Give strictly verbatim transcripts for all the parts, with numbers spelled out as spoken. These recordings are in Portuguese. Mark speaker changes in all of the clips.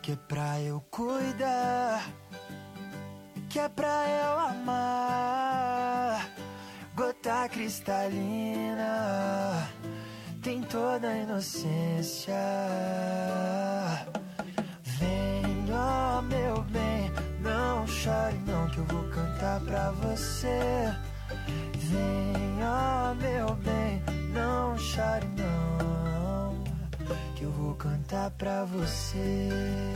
Speaker 1: que é pra eu cuidar, que é pra eu amar. Gota cristalina, tem toda a inocência. Vem, ó meu bem, não chore não, que eu vou cantar pra você. Vem, ó meu bem, não chore não, que eu vou cantar pra você.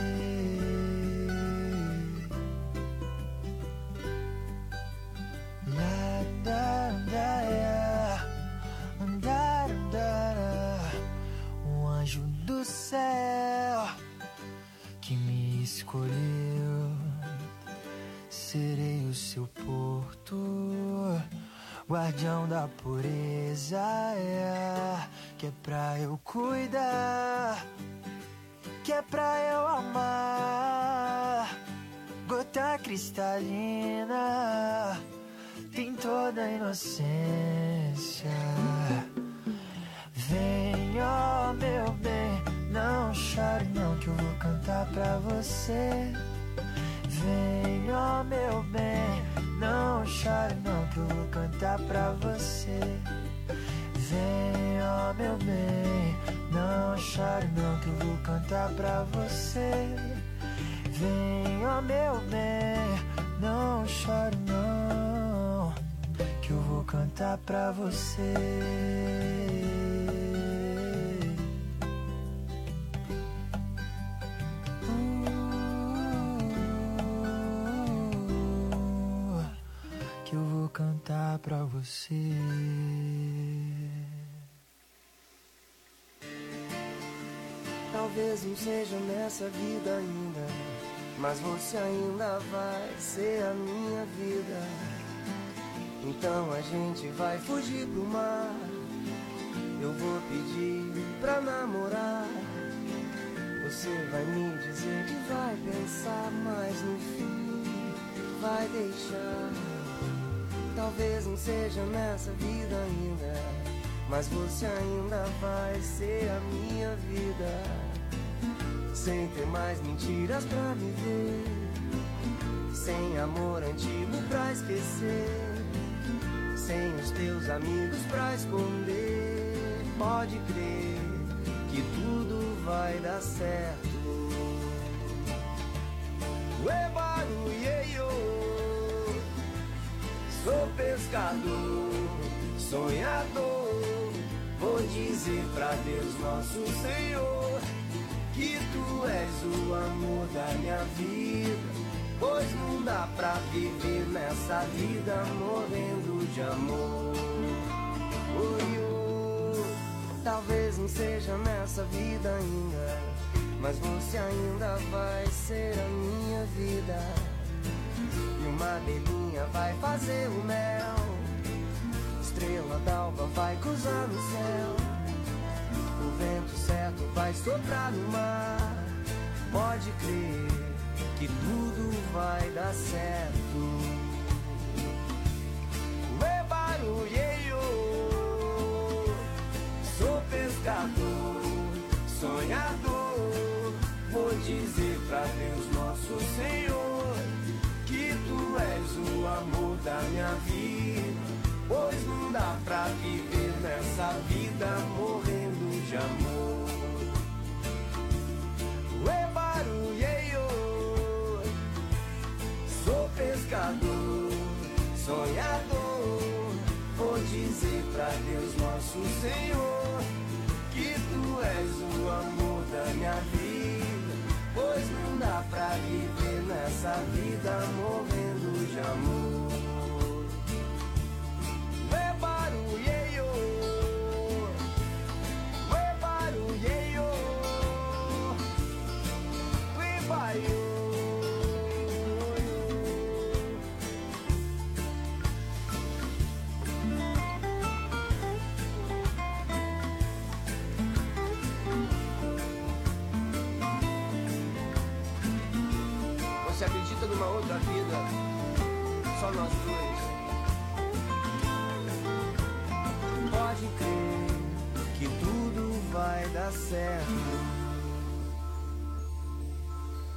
Speaker 1: Um anjo do céu que me escolheu, serei o seu porto, guardião da pureza, é, que é pra eu cuidar, que é pra eu amar. Gota cristalina, tem toda a inocência. Vem, ó meu bem, não chore não, que eu vou cantar pra você. Vem, ó meu bem, não chore não, que eu vou cantar pra você. Vem, ó meu bem, não chore não, que eu vou cantar pra você. Vem, ó meu bem, não chore não, que eu vou cantar pra você. Uh, que eu vou cantar pra você.
Speaker 2: Talvez não seja nessa vida ainda, mas você ainda vai ser a minha vida. Então a gente vai fugir pro mar, eu vou pedir pra namorar. Você vai me dizer que vai pensar, mas no fim vai deixar. Talvez não seja nessa vida ainda, mas você ainda vai ser a minha vida. Sem ter mais mentiras pra me ver, sem amor antigo pra esquecer, sem os teus amigos pra esconder. Pode crer que tudo vai dar certo. Ué, barulheio, sou pescador, sonhador. Vou dizer pra Deus nosso Senhor que tu és o amor da minha vida, pois não dá pra viver nessa vida morrendo de amor. Oi, oh, talvez não seja nessa vida ainda, mas você ainda vai ser a minha vida. E uma abelhinha vai fazer o mel, estrela d'alva vai cruzar no céu, o vento certo vai soprar no mar. Pode crer que tudo vai dar certo. Ué, barulheio, sou pescador, sonhador. Vou dizer pra Deus nosso Senhor que tu és o amor da minha vida, pois não dá pra viver nessa vida morrendo de amor. Ué, barulheio, sou pescador, sonhador. Vou dizer pra Deus nosso Senhor que tu és o amor da minha vida, pois não dá pra viver nessa vida morrendo de amor. Ué, barulheio, ué, barulheio, ué, barulheio. Você acredita numa outra vida? Só nós dois. Pode crer que tudo vai dar certo.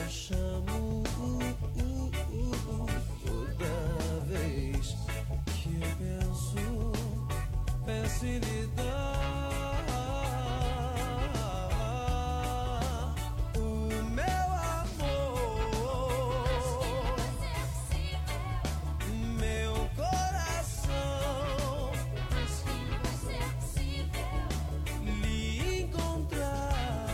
Speaker 2: chamo uh, uh, uh, uh, toda vez que eu penso, penso em lhe dar o meu amor, meu coração, lhe encontrar.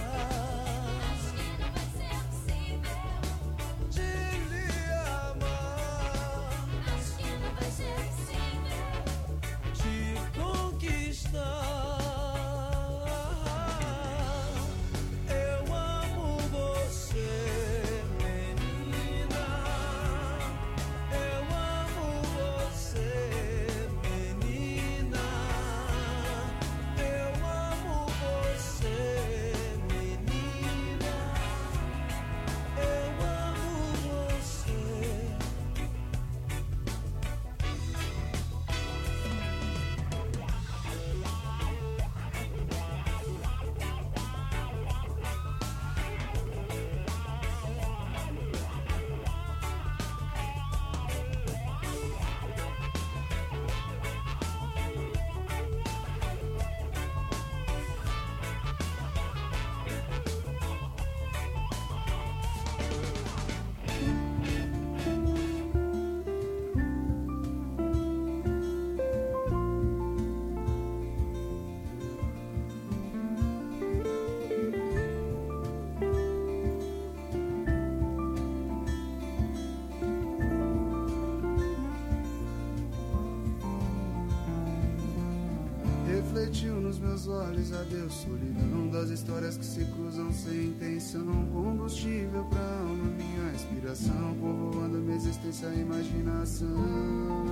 Speaker 3: Refletiu nos meus olhos a Deus, solidão das histórias que se cruzam sem intenção. Combustível pra alma, minha inspiração, povoando minha existência, imaginação.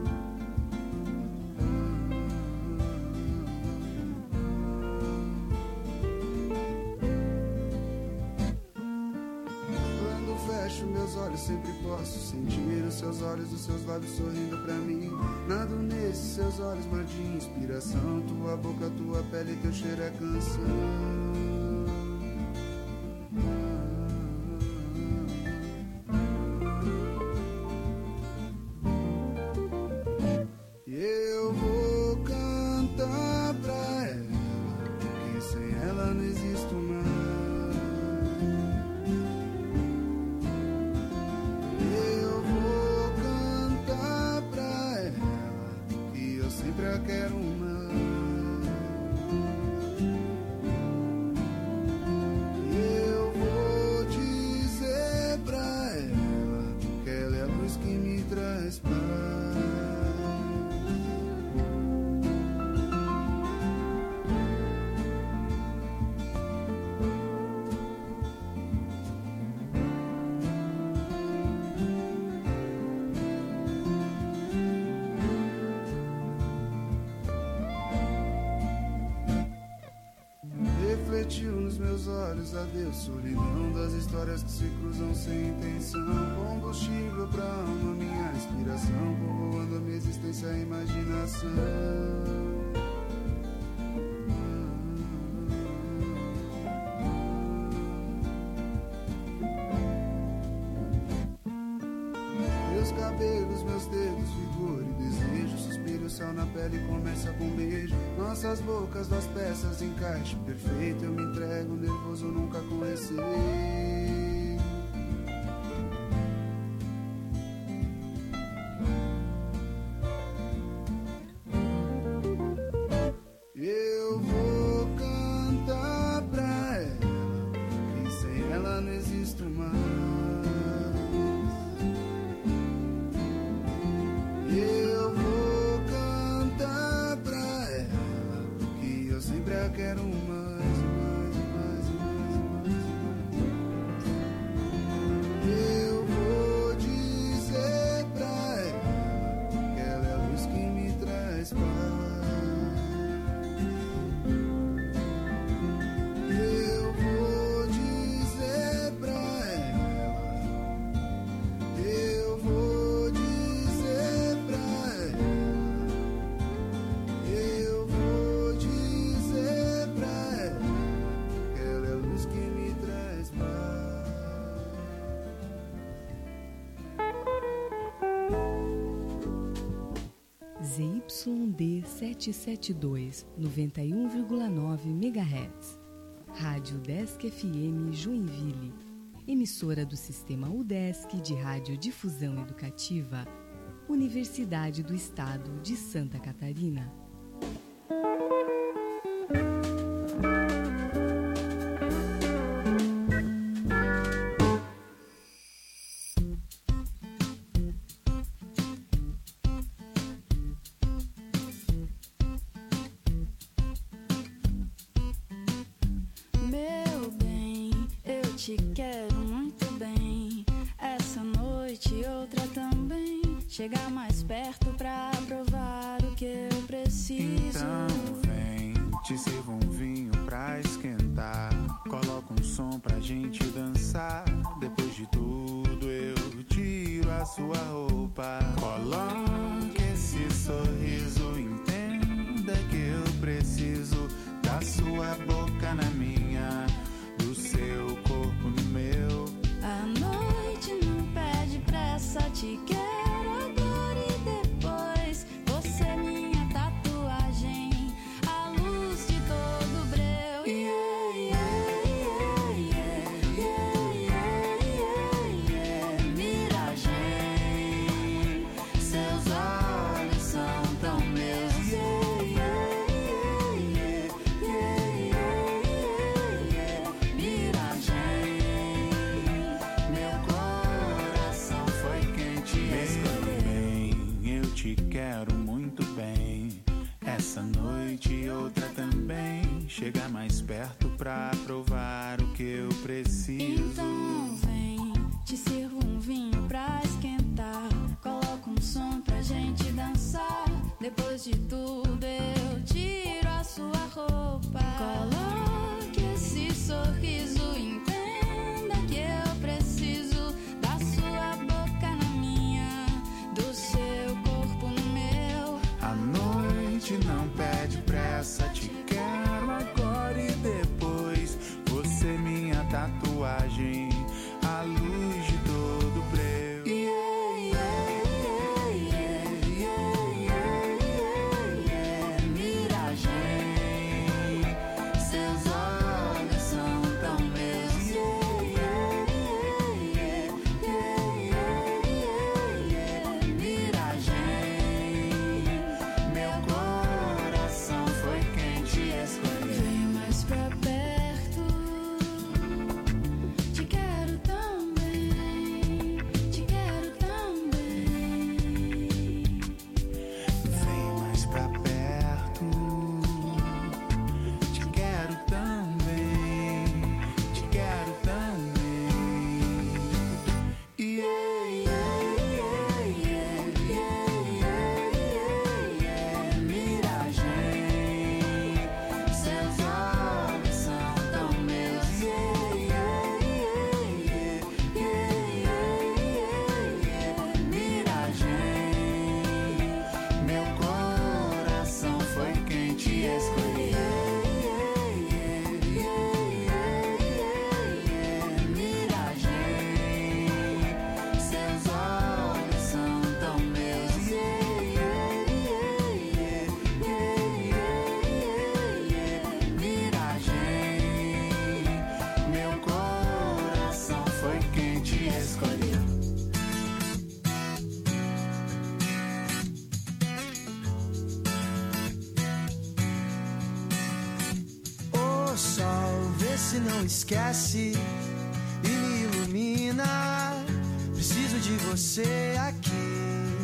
Speaker 3: Meus olhos sempre posso sentir os seus olhos, os seus lábios sorrindo pra mim. Nado nesses seus olhos, mar de inspiração. Tua boca, tua pele, teu cheiro é canção. Refletiu nos meus olhos a Deus, solidão das histórias que se cruzam sem intenção. Combustível pra alma, minha inspiração, povoando a minha existência, a imaginação. Meus cabelos, meus dedos, vigor e desejo, suspiro, céu na pele começa com beijo. Nossas bocas, duas peças, encaixe perfeito. Eu me entrego, nervoso, nunca com receio. Eu vou cantar pra ela, que sem ela não existo mais. Eu vou cantar pra ela, que eu sempre a quero mais, mais, mais, mais, mais. Eu vou dizer pra ela que ela é a luz que me traz paz. Eu vou dizer pra ela, eu vou dizer pra ela, eu vou dizer pra ela
Speaker 4: D setecentos e setenta e dois, noventa e um vírgula nove megahertz. Rádio Udesc F M Joinville, emissora do Sistema Udesc de Radiodifusão Educativa, Universidade do Estado de Santa Catarina.
Speaker 5: Te quero muito bem, essa noite e outra também. Chegar mais perto pra provar o que eu preciso.
Speaker 3: Então vem, te sirvo um vinho pra esquentar. Coloca um som pra gente dançar. Depois de tudo eu tiro a sua roupa. Coloque esse sorriso, entenda que eu preciso da sua boca na minha, do seu corpo no meu.
Speaker 5: A noite não pede pressa, te quero agora e depois. Você é minha tatuagem, a luz de todo breu. Yeah, yeah, yeah, yeah, yeah, yeah, yeah. Miragem, seus olhos são tão meus. Yeah, yeah, yeah, yeah, yeah, yeah. Miragem, meu coração foi quem te escolheu.
Speaker 3: Bem, eu te quero muito bem. Essa noite e outra também. Chega mais perto pra provar o que eu preciso.
Speaker 5: Então vem, te sirvo um vinho pra esquentar. Coloca um som pra gente dançar. Depois de tudo eu tiro a sua roupa. Coloque esse sorriso, entenda que eu preciso da sua boca na minha, do seu corpo no meu.
Speaker 3: A noite não pede pressa, te quero agora e depois. Você minha tatuagem, a luz de todo breu.
Speaker 5: Yeah, yeah, yeah, yeah, yeah, yeah, yeah. Miragem, seus olhos são tão meus. Yeah, yeah, yeah, yeah, yeah, yeah. Miragem,
Speaker 3: Meu coração foi quem te escolheu.
Speaker 5: vem mais pra perto. Te quero também, te quero também.
Speaker 3: Vem mais pra perto. Te quero também. Te quero também.
Speaker 5: Yeah, yeah, yeah, yeah, yeah, yeah, yeah. Miragem, seus olhos são tão meus. Yeah, yeah, yeah, yeah, yeah, yeah. Miragem,
Speaker 3: Meu coração foi quem te escolheu.
Speaker 5: Miragem, seus olhos são tão meus. Yeah, yeah, yeah, yeah, yeah, yeah. Miragem,
Speaker 3: Meu coração foi quem te escolheu.
Speaker 1: Ô sol, vê se não esquece e me ilumina. Preciso de você aqui.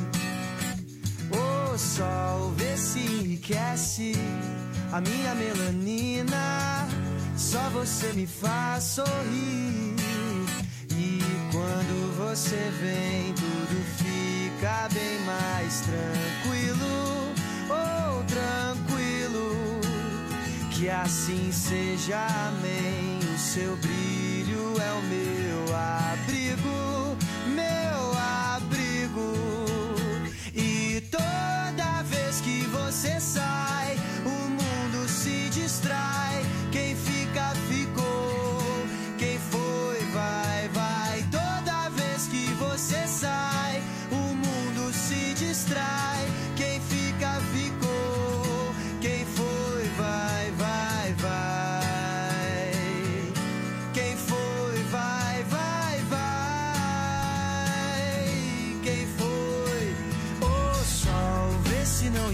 Speaker 1: Ô sol, vê se enriquece a minha melanina. Só você me faz sorrir. E quando você vem, tudo fica bem mais tranquilo. Oh, tranquilo. Que assim seja, amém. O seu brilho é o meu abrigo, meu abrigo. E toda vez que você sai, o mundo se distrai. Quem fica, ficou. Quem foi, vai, vai. Toda vez que você sai, o mundo se distrai. Quem fica, fica.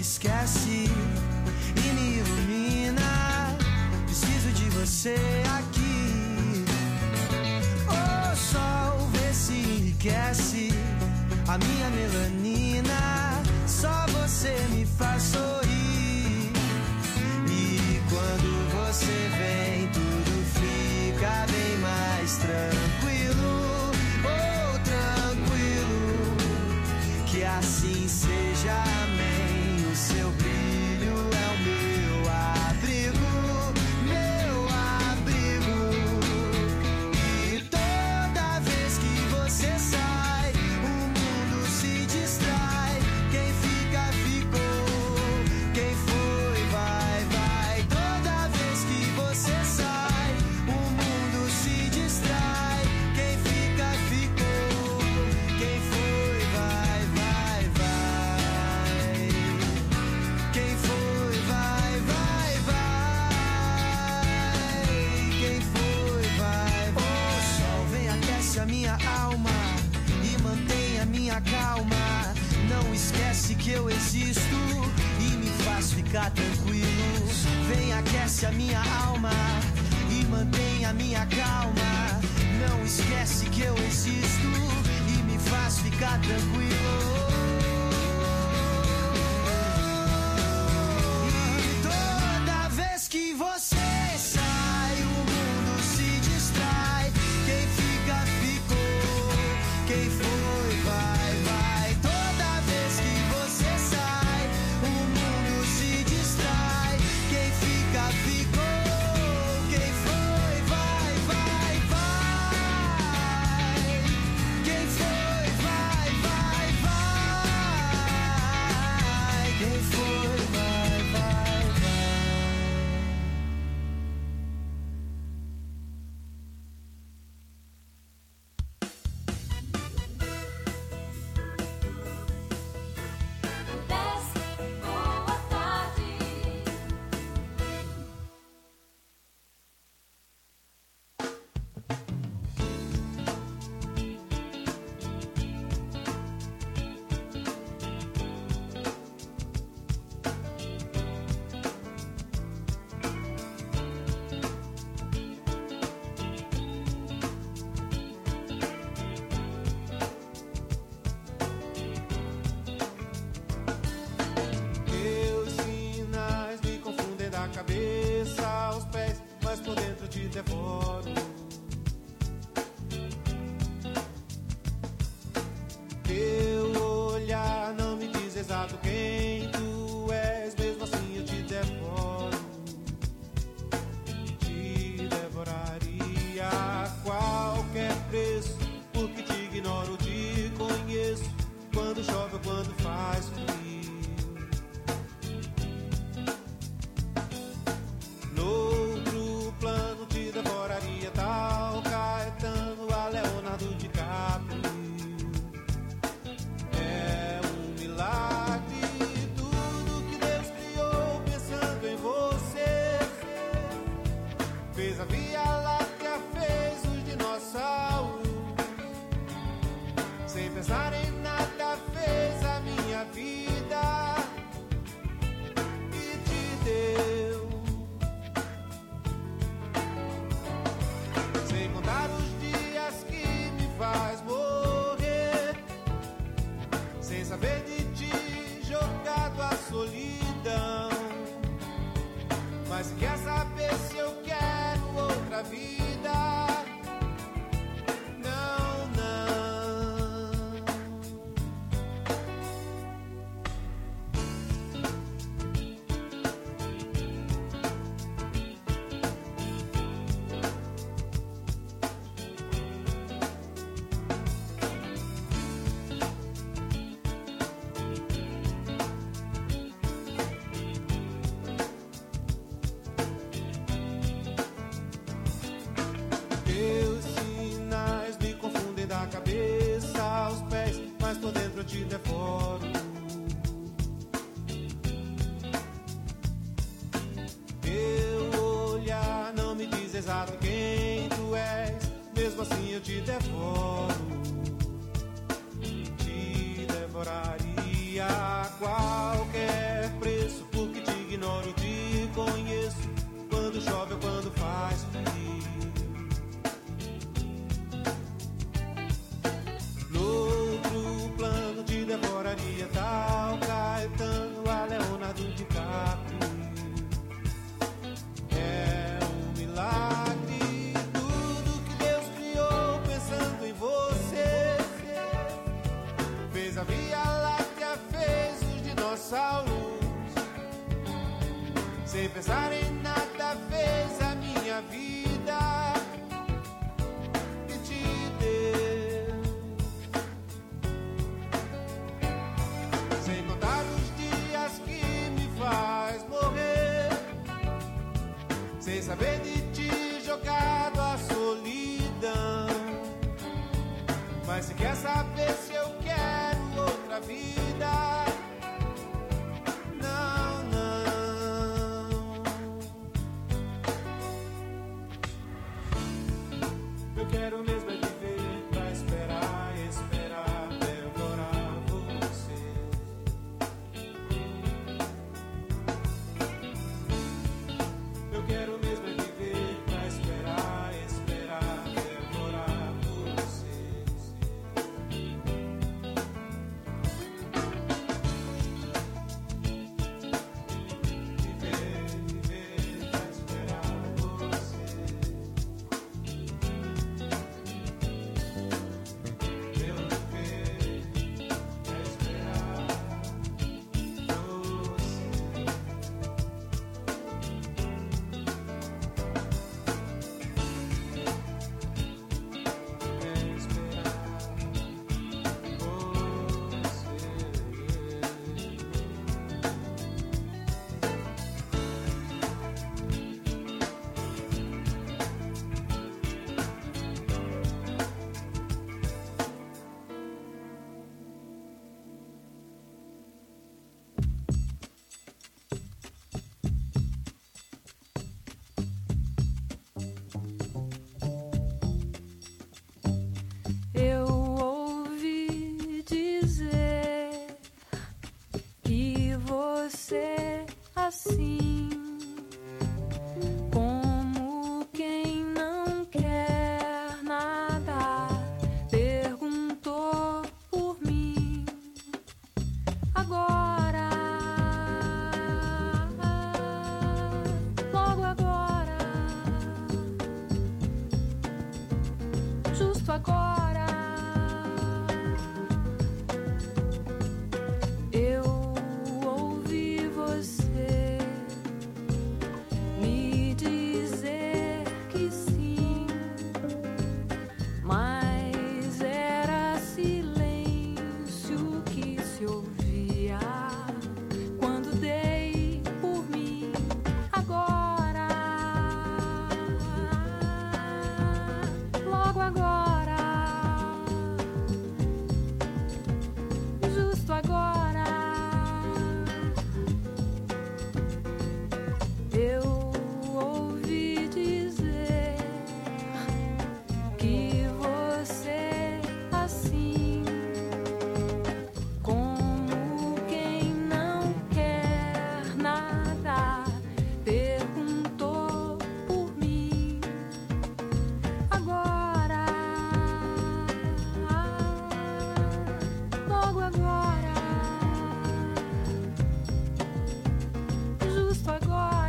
Speaker 1: esquece e me ilumina. Preciso de você aqui. O sol vê se enriquece a minha melanina. Só você me faz sorrir. E quando você vem, tudo fica bem mais tranquilo. Oh, tranquilo. Que assim seja, amém. O seu brilho é o meu abrigo, meu abrigo. E toda vez que você sai, o mundo se distrai. Quem fica, ficou. Quem foi, vai, vai. Toda vez que você sai, o mundo se distrai. Quem fica, ficou. Quem foi, vai, vai, vai. Quem foi, vai, vai, vai. Quem foi, vai, vai. O sol vem, aquece a minha alma e mantém a minha calma. Não esquece que eu existo e me faz ficar tranquilo. Vem, aquece a minha alma e mantém a minha calma. Não esquece que eu existo e me faz ficar tranquilo. E toda vez que você sai, o mundo se distrai. Quem fica, ficou. Quem foi, vai, vai. Toda vez que você sai, o mundo se distrai. Quem fica, ficou. Quem foi, vai, vai, vai. Quem foi, vai, vai, vai. Quem foi, vai, vai, vai.
Speaker 5: Boa tarde.
Speaker 6: Teus sinais me confundem da cabeça aos pés, mas por dentro te devoro. Teu olhar não me diz exato quem tu és, mesmo assim eu te devoro. Te devoraria a qualquer preço, porque te ignoro, te conheço. Quando chove ou quando faz frio. Noutro plano te devoraria tal Caetano a Leonardo DiCaprio. É um milagre tudo que Deus criou pensando em você. Fez a Via Láctea, fez os dinossauros. Sem pensar em nada fez a minha vida e te deu. Sem contar os dias que me faz morrer, sem saber de ti jogado à solidão. Mas se quer saber se eu quero outra vida, não, não. Teus sinais me confundem da cabeça aos pés, mas por dentro eu te devoro. Teu olhar não me diz exato quem tu és, mesmo assim eu te devoro. Te devoraria a qualquer preço. Mas se quer saber se eu quero outra vida, não, não. Eu quero mesmo é viver pra esperar, esperar, devorar você. Eu quero mesmo é viver pra esperar, esperar, devorar você.
Speaker 5: Eu ouvi dizer que você assim, como quem não quer nada, perguntou por mim. Agora, logo agora, justo agora. Eu ouvi você me dizer que sim, mas era silêncio que se ouvia quando dei por mim. Agora, logo agora, justo agora. Eu ouvi dizer que você assim, como quem não quer nada, perguntou por mim. Agora, logo agora, justo agora.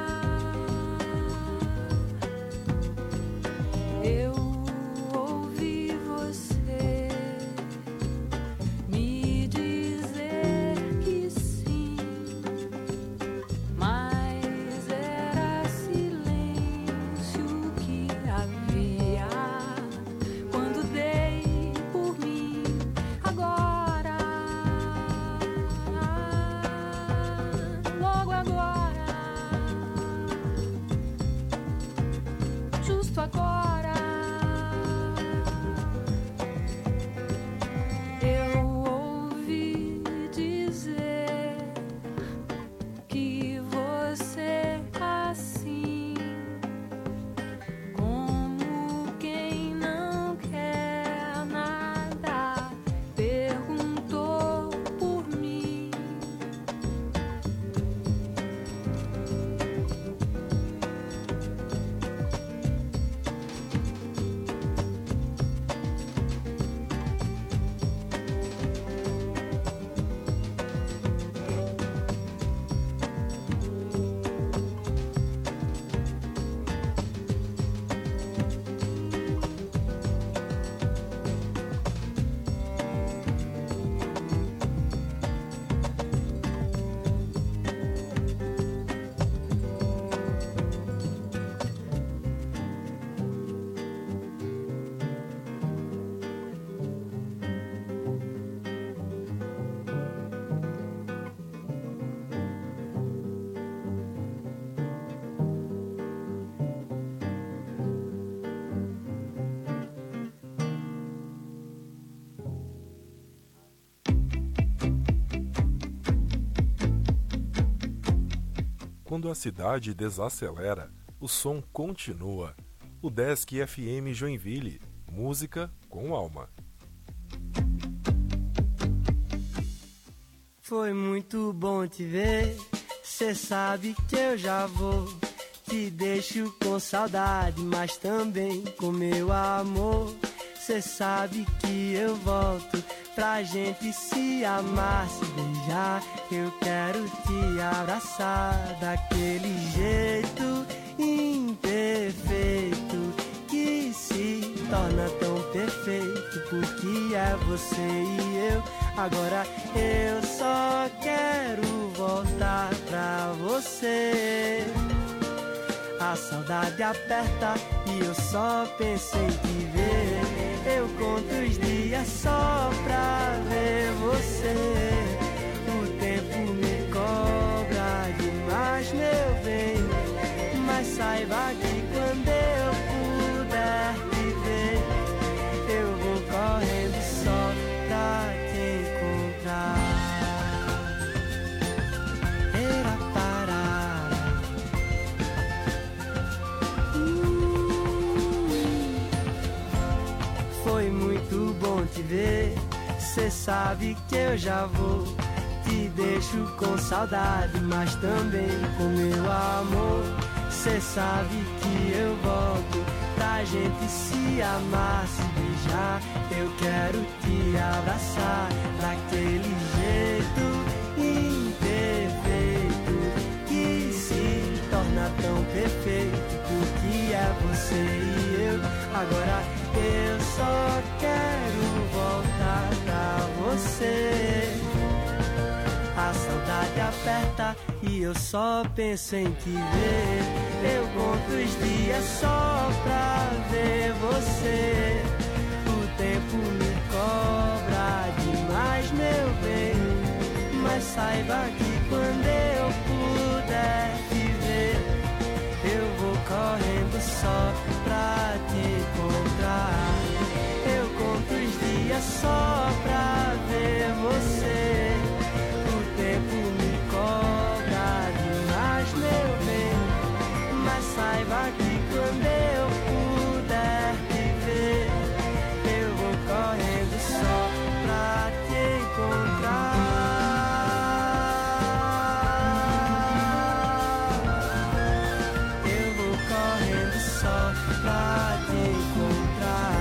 Speaker 5: Eu ouvi você me dizer que sim, mas era silêncio que havia quando dei por mim. Agora, logo agora, justo agora. Eu ouvi dizer que você assim, como quem não quer nada, perguntou por mim.
Speaker 7: Quando a cidade desacelera, o som continua. O Desk F M Joinville, música com alma.
Speaker 1: Foi muito bom te ver, cê sabe que eu já vou. Te deixo com saudade, mas também com meu amor. Cê sabe que eu volto pra gente se amar, se beijar. Eu quero te abraçar daquele jeito imperfeito que se torna tão perfeito, porque é você e eu. Agora eu só quero voltar pra você. A saudade aperta e eu só penso em te ver. Eu conto os dias só pra ver você. O tempo me cobra demais, meu bem, mas saiba que quando eu puder te ver, eu vou correndo só pra te encontrar. Era parar. uh, Foi muito bom te ver. Cê sabe que eu já vou. Te deixo com saudade, mas também com meu amor. Cê sabe que eu volto pra gente se amar, se beijar. Eu quero te abraçar daquele jeito imperfeito que se torna tão perfeito, porque é você e eu. Agora eu só quero voltar pra você. A saudade aperta e eu só penso em te ver. Eu conto os dias só pra ver você. O tempo me cobra demais, meu bem, mas saiba que quando eu puder te ver, eu vou correndo só pra te encontrar. Eu conto os dias só pra ver você. O tempo me cobra demais, meu bem, mas saiba que quando eu puder te ver, eu vou correndo só pra te encontrar. Eu vou correndo só pra te encontrar.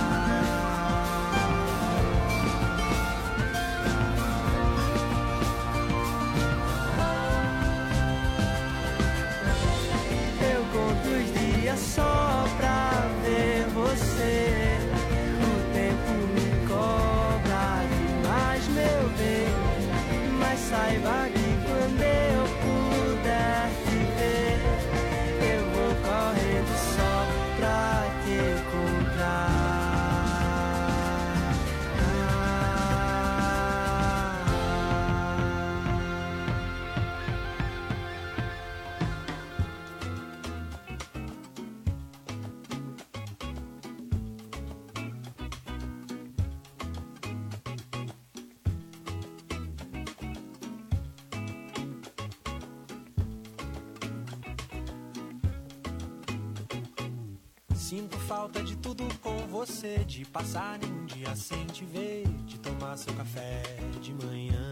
Speaker 1: Só pra ver você. O tempo me cobra demais, meu bem, mas saiba que quando eu puder te ver, eu vou correndo só pra te encontrar.
Speaker 8: Sinto falta de tudo com você, de passar nenhum dia sem te ver, de tomar seu café de manhã,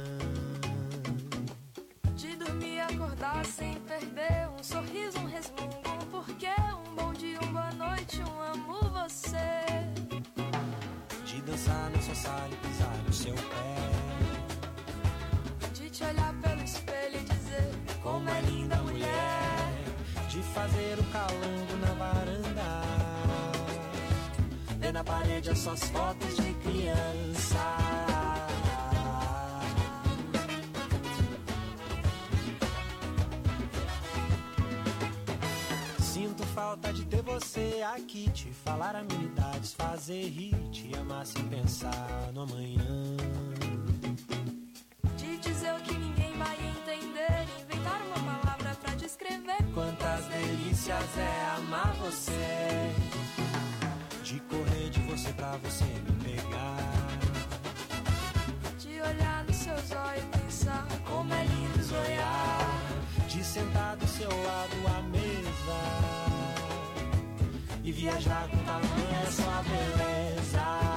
Speaker 5: de dormir e acordar sem perder um sorriso, um resmungo, um porquê, um bom dia, uma boa noite, um amo você,
Speaker 8: de dançar na sua sala e pisar no seu pé,
Speaker 5: de te olhar pelo espelho e dizer
Speaker 8: como é linda a mulher, de fazer o calango na varanda, ver na parede as suas fotos de criança. Sinto falta de ter você aqui, te falar amenidades, fazer rir, te amar sem pensar no amanhã,
Speaker 5: de dizer o que ninguém vai entender, inventar uma palavra pra descrever
Speaker 8: quantas delícias é amar você, de correr de você pra você me pegar,
Speaker 5: de olhar nos seus olhos e pensar
Speaker 8: como é lindo zoiar, de sentar do seu lado à mesa e viajar com tamanha sua beleza.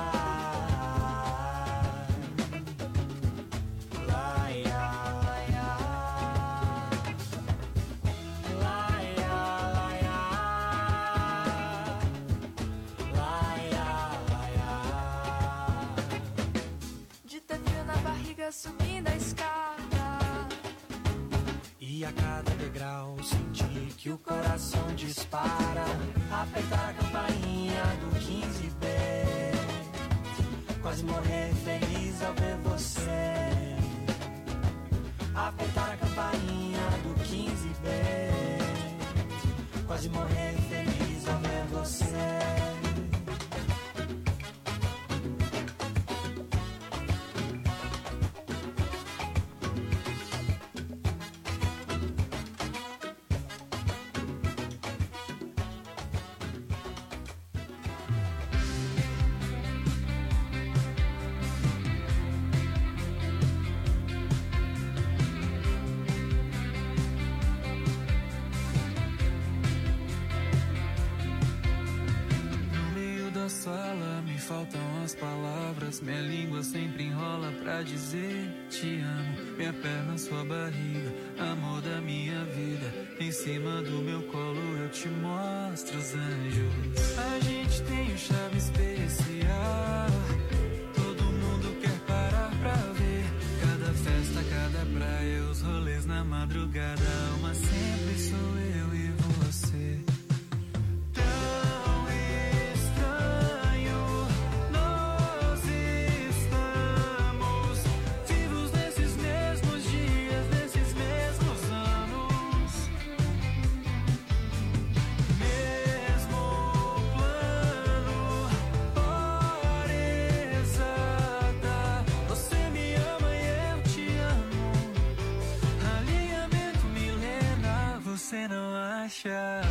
Speaker 5: Subindo a escada
Speaker 8: e a cada degrau sentir que o coração dispara. Apertar a campainha do quinze B, quase morrer feliz ao ver você. Apertar a campainha do quinze B, quase morrer feliz ao ver você.
Speaker 9: Faltam as palavras, minha língua sempre enrola pra dizer te amo. Minha perna, sua barriga, amor da minha vida. Em cima do meu colo eu te mostro os anjos. A gente tem um chave especial, todo mundo quer parar pra ver. Cada festa, cada praia, os rolês na madrugada. Uma sempre sou eu e você. Você não acha?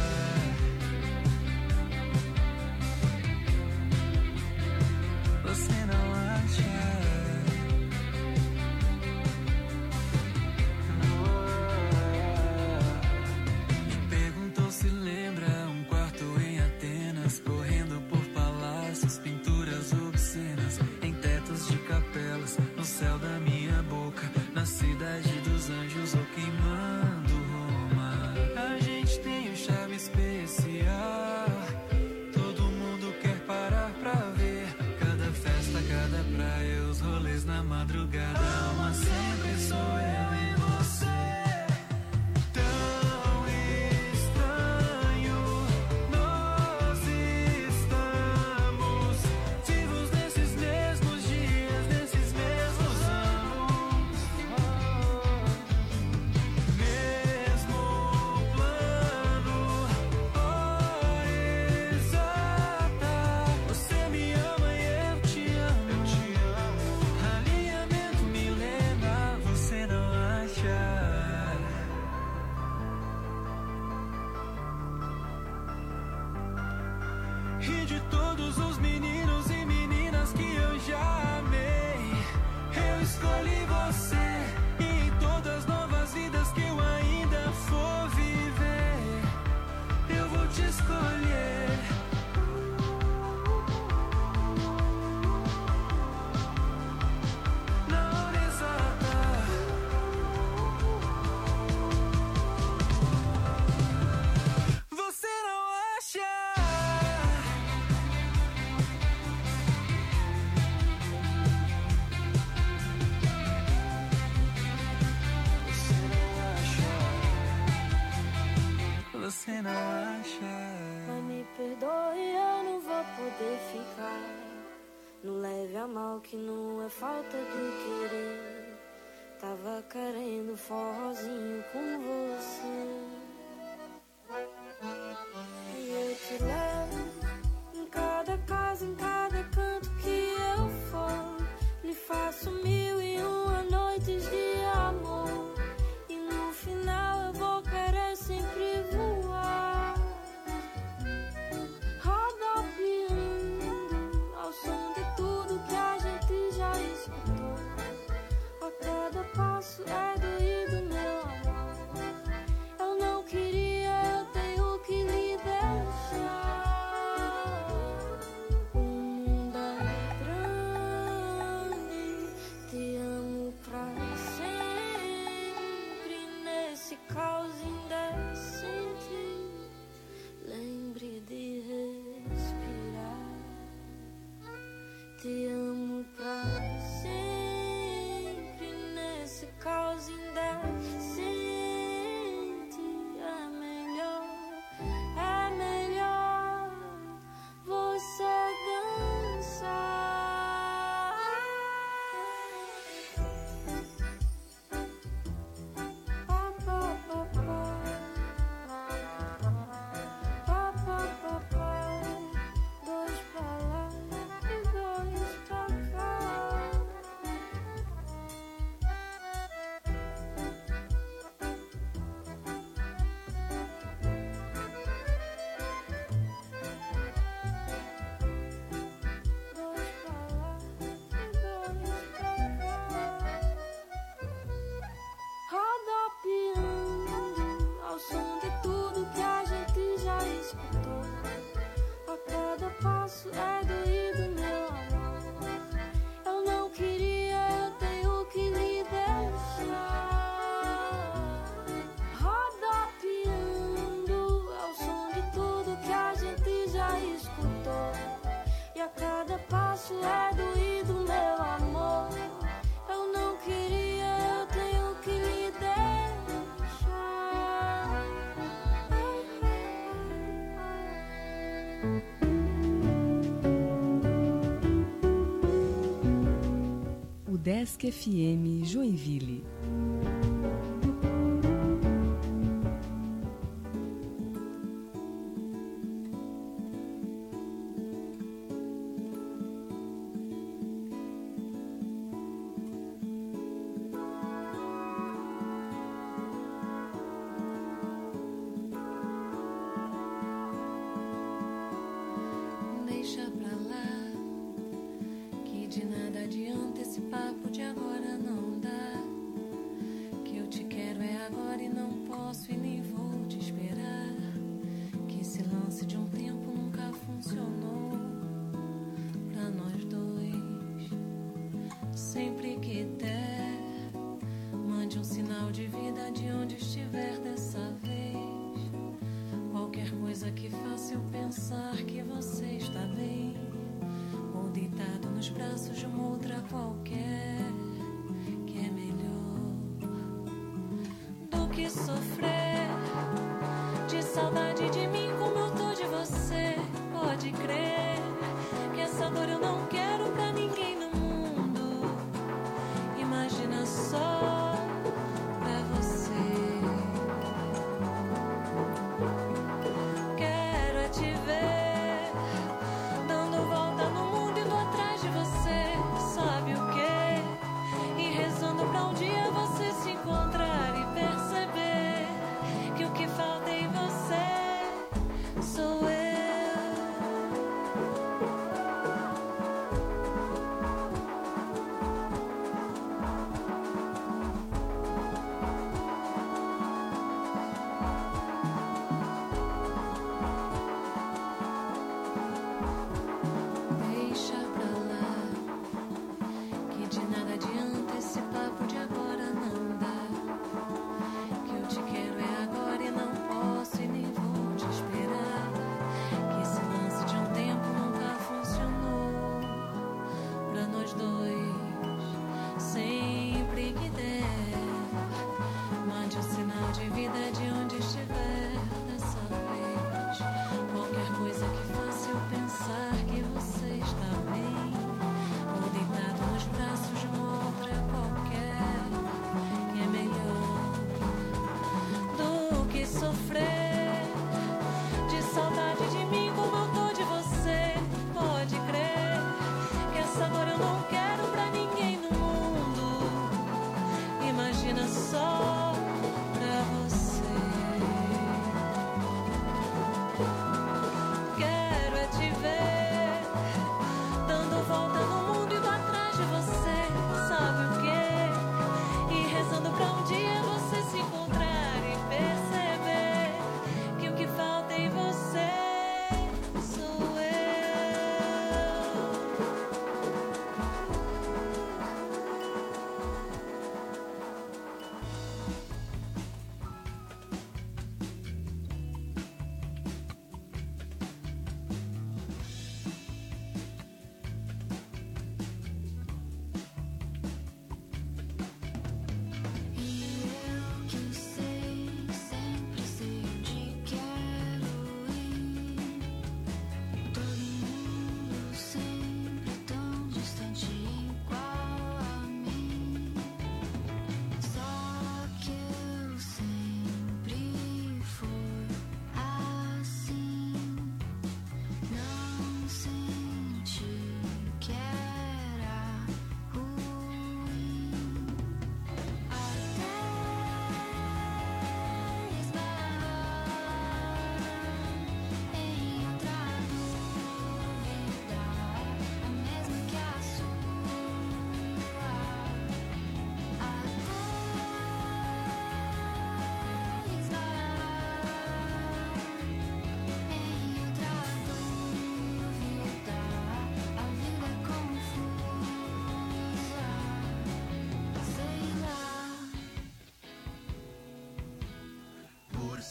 Speaker 9: Você não acha? Me perguntou se lembra um quarto em Atenas, correndo por palácios, pinturas obscenas, em tetos de capelas, no céu da minha boca, na cidade dos anjos ou queimando Roma. A gente tem um chave especial, todo mundo quer parar pra ver. Cada festa, cada praia, os rolês na madrugada. Uma sempre sou eu e você. Tão estranho, nós estamos vivos nesses mesmos dias, nesses mesmos anos. Mesmo plano, hora exata. Você me ama e eu te amo. Eu te amo. Alinhamento milenar, você não acha? E de todos os meninos e meninas que eu já amei, eu escolhi você. E em todas as novas vidas que eu ainda for viver, eu vou te escolher. Na hora exata. Você não acha? Você não acha?
Speaker 10: Mas me perdoe, eu não vou poder ficar. Não leve a mal que não é falta de querer. Tava querendo forrozinho com você. E eu te levo em cada casa, em cada canto que eu for. Lhe faço mil e uma noites de amor. E no final eu vou querer sempre voar. Rodopiando ao som de tudo que a gente já escutou. A cada passo é doído, meu amor. Eu te amo pra sempre. Nesse caos indecente é melhor, é melhor você dançar. É doído, meu amor. Eu não queria, eu tenho que lhe deixar. Rodopiando ao som de tudo que a gente já escutou. E a cada passo é doído, meu amor. Eu não queria, eu tenho que lhe deixar.
Speaker 4: Desk F M Joinville.
Speaker 11: Deixa pra lá, que de nada adianta esse papo de agora não dá. Que eu te quero é agora e não posso e nem vou te esperar. Que esse lance de um tempo nunca funcionou pra nós dois. Sempre que der, mande um sinal de vida de onde estiver dessa vez. Qualquer coisa que faça eu pensar que você está bem, ou deitado nos braços de uma outra qualquer, que é melhor do que sofrer de saudade de mim como eu tô de você. Pode crer que essa dor eu não quero pra ninguém no mundo. Imagina só pra você. Quero é te ver dando volta no mundo e vou atrás de você. Sabe o quê? E rezando pra um dia você se encontrar e perceber que o que falta em você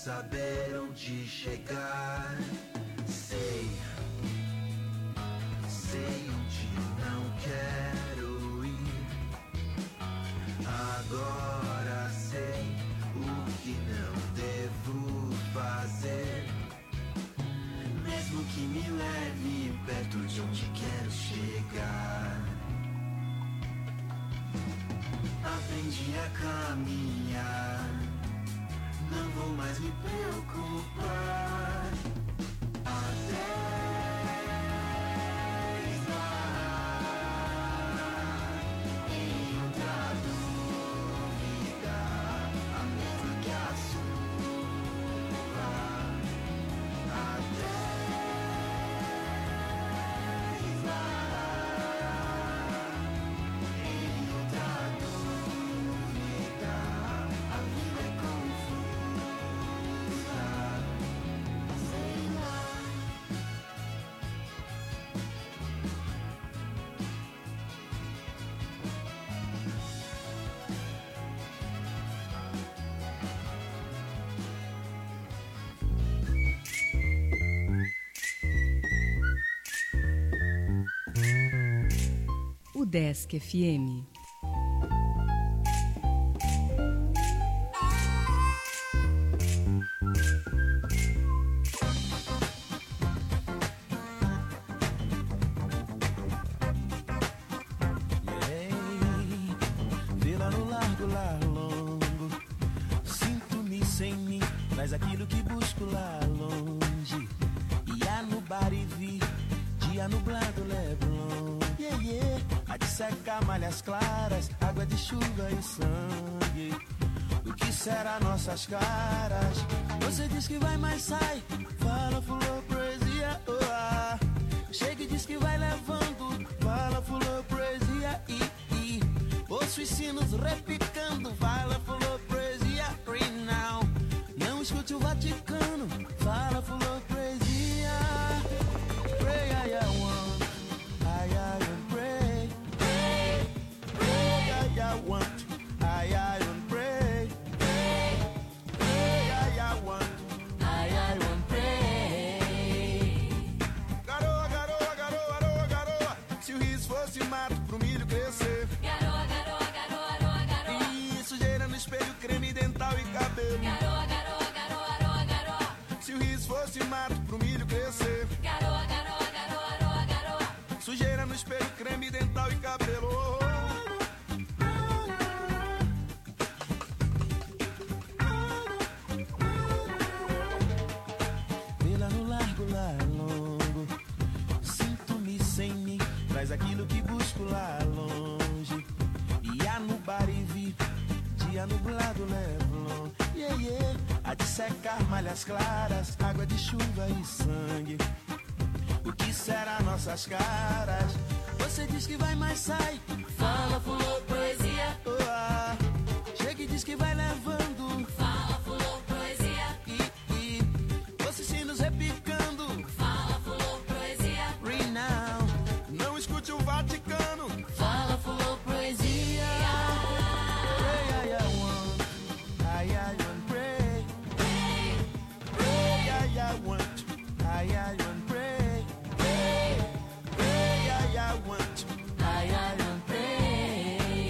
Speaker 12: saber onde chegar. Sei, sei onde não quero ir. Agora sei o que não devo fazer. Mesmo que me leve perto de onde quero chegar. Aprendi a caminhar, não vou mais me preocupar. Até esbarrar em outra dúvida, a mesma que a sua. Até esbarrar em outra dúvida, a vida é confusa. Sei lá.
Speaker 4: O Desk F M.
Speaker 13: Vê-la no largo, lá longo. Sinto-me sem mim, traz aquilo que busco lá longe. Ia no bar e vi, dia nublado, Leblon. Yeah, yeah. A de secar malhas claras, água de chuva e sangue. O que será nossas caras? Você diz que vai, mas sai. Fala, fulô, poesia, oh, ah. Chega e diz que vai levando. Fala, fulô, poesia, e, e. Ouço os sinos repicando. Fala, fulô, poesia, now. Não escute o Vaticano. Fala, fulô, poesia. Pray, I, I want. I, I want pray. Pray, pray, I, I want. I, I want pray. Pray, pray, I, I want. I, I want pray. Garoa, garoa, garoa, garoa, garoa. Se o riso fosse mato pro milho crescer.
Speaker 5: Garoa, garoa, garoa, garoa, garoa.
Speaker 13: E sujeira no espelho, creme dental e cabelo.
Speaker 5: Garoa, garoa, garoa, garoa, garoa.
Speaker 13: Se o riso fosse mato pro milho crescer.
Speaker 5: Garoa, garoa, garoa, garoa, garoa.
Speaker 13: Sujeira no espelho, creme dental e cabelo. Oh, oh. Vê-la no largo, lá longo. Sinto-me sem mim, traz aquilo que busco lá longe. Ia no bar e vi, dia nublado, Leblon. Yeah, yeah. A de secar malhas claras, água de chuva e sangue. O que será nossas caras? Você diz que vai, mas sai.
Speaker 5: Fala, fulô, poesia.
Speaker 13: Oh, ah. Chega e diz que vai levando.
Speaker 5: Fala, fulô, poesia.
Speaker 13: E, e ouço os sinos repicando.
Speaker 5: Fala, fulô, poesia.
Speaker 13: Renown. Não escute o Vaticano.
Speaker 5: Fala, fulô, poesia.
Speaker 13: Pray, I, I want. I, I want pray. Pray, I, I want. I, I want pray. Pray, pray, I, I want.
Speaker 5: I, I want pray.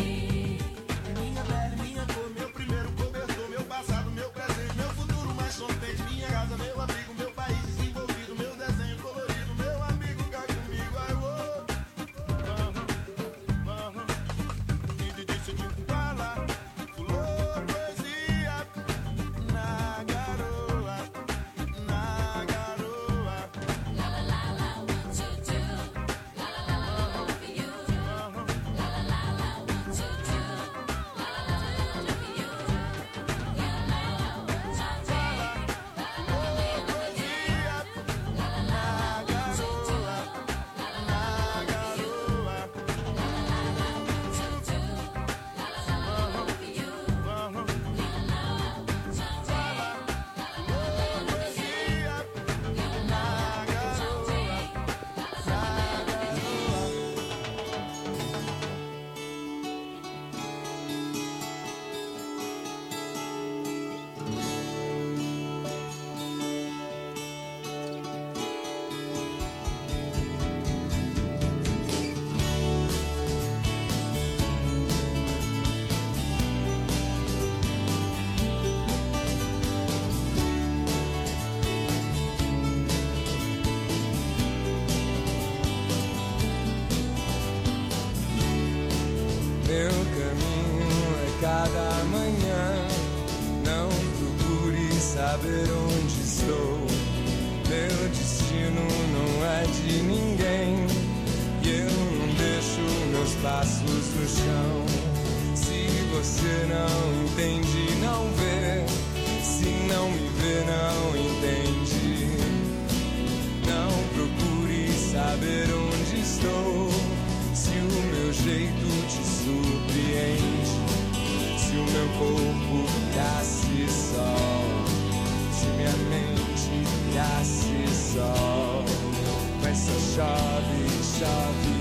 Speaker 14: cada manhã. Não procure saber onde estou. Meu destino não é de ninguém. E eu não deixo meus passos no chão. Se você não entende, não vê. Se não me vê, não entende. Não procure saber onde estou. Se o meu jeito te surpreende. Se o meu corpo virasse sol. Se minha mente virasse sol. Mas só chove, chove.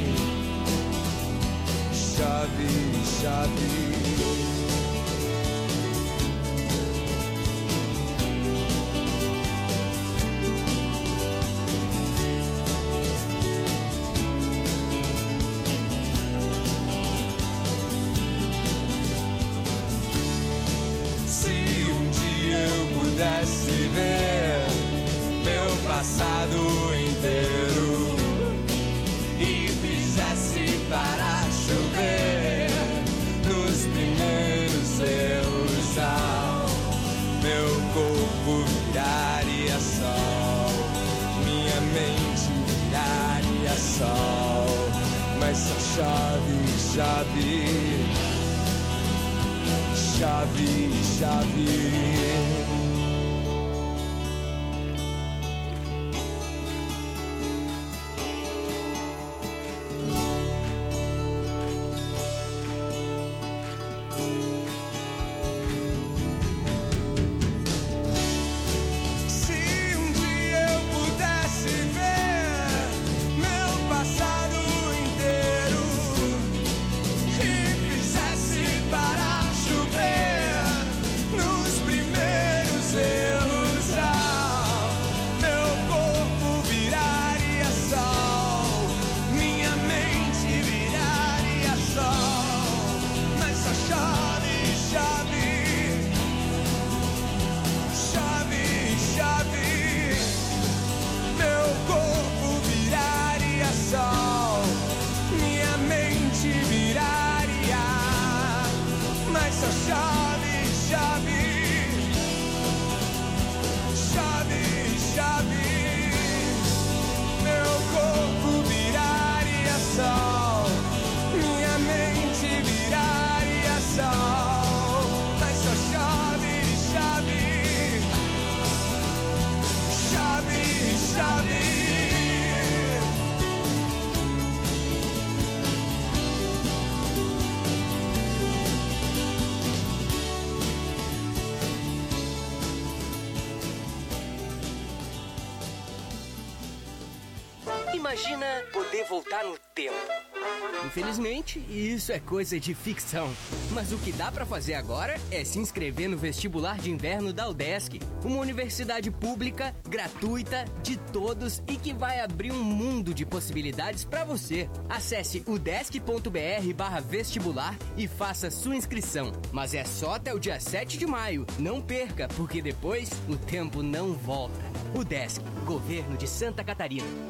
Speaker 14: Chove, chove. Passado inteiro e fizesse para chover nos primeiros erros, ao meu corpo viraria sol, minha mente viraria sol, mas só chove, chove, chove, chove.
Speaker 15: Imagina poder voltar no tempo. Infelizmente, isso é coisa de ficção. Mas o que dá pra fazer agora é se inscrever no vestibular de inverno da UDESC, uma universidade pública, gratuita, de todos e que vai abrir um mundo de possibilidades pra você. Acesse udesc.br barra vestibular e faça sua inscrição. Mas é só até o dia sete de maio. Não perca, porque depois o tempo não volta. UDESC, Governo de Santa Catarina.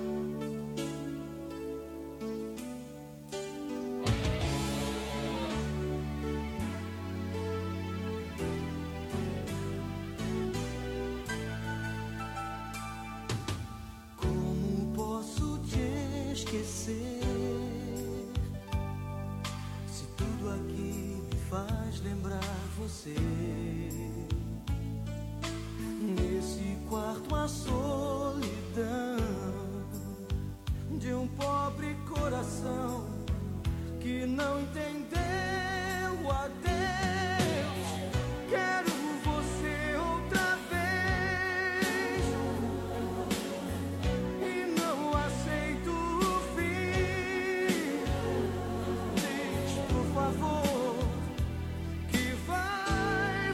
Speaker 2: Nesse quarto a solidão de um pobre coração que não entendeu a Deus. Quero você outra vez e não aceito o fim. Diz, por favor, que vai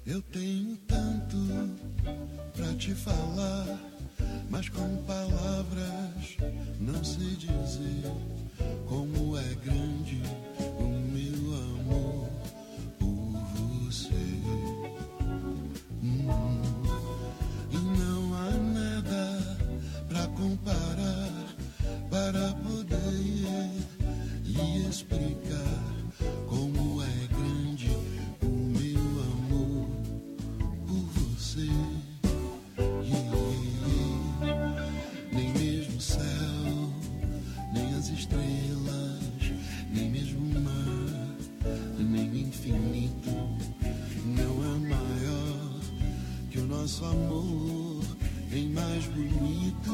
Speaker 3: Eu tenho tanto pra te falar, mas com palavras não sei dizer como é grande o meu amor por você. Hum, e não há nada pra comparar, para poder lhe explicar como é grande o meu amor por você. Yeah, yeah, yeah. Nem mesmo o céu, nem as estrelas, nem mesmo o mar, nem o infinito não é maior que o nosso amor, nem mais bonito.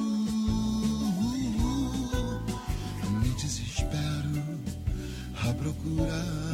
Speaker 3: Me desespero a procurar